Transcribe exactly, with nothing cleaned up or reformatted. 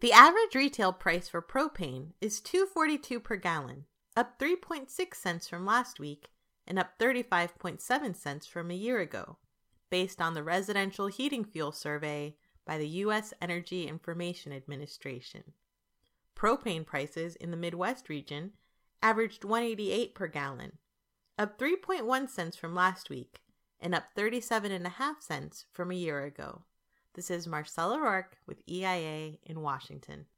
The average retail price for propane is two dollars and forty-two cents per gallon, up three point six cents from last week and up thirty-five point seven cents from a year ago, based on the Residential Heating Fuel Survey by the U S Energy Information Administration. Propane prices in the Midwest region averaged one dollar and eighty-eight cents per gallon, up three point one cents from last week and up thirty-seven point five cents from a year ago. This is Marcella Rourke with E I A in Washington.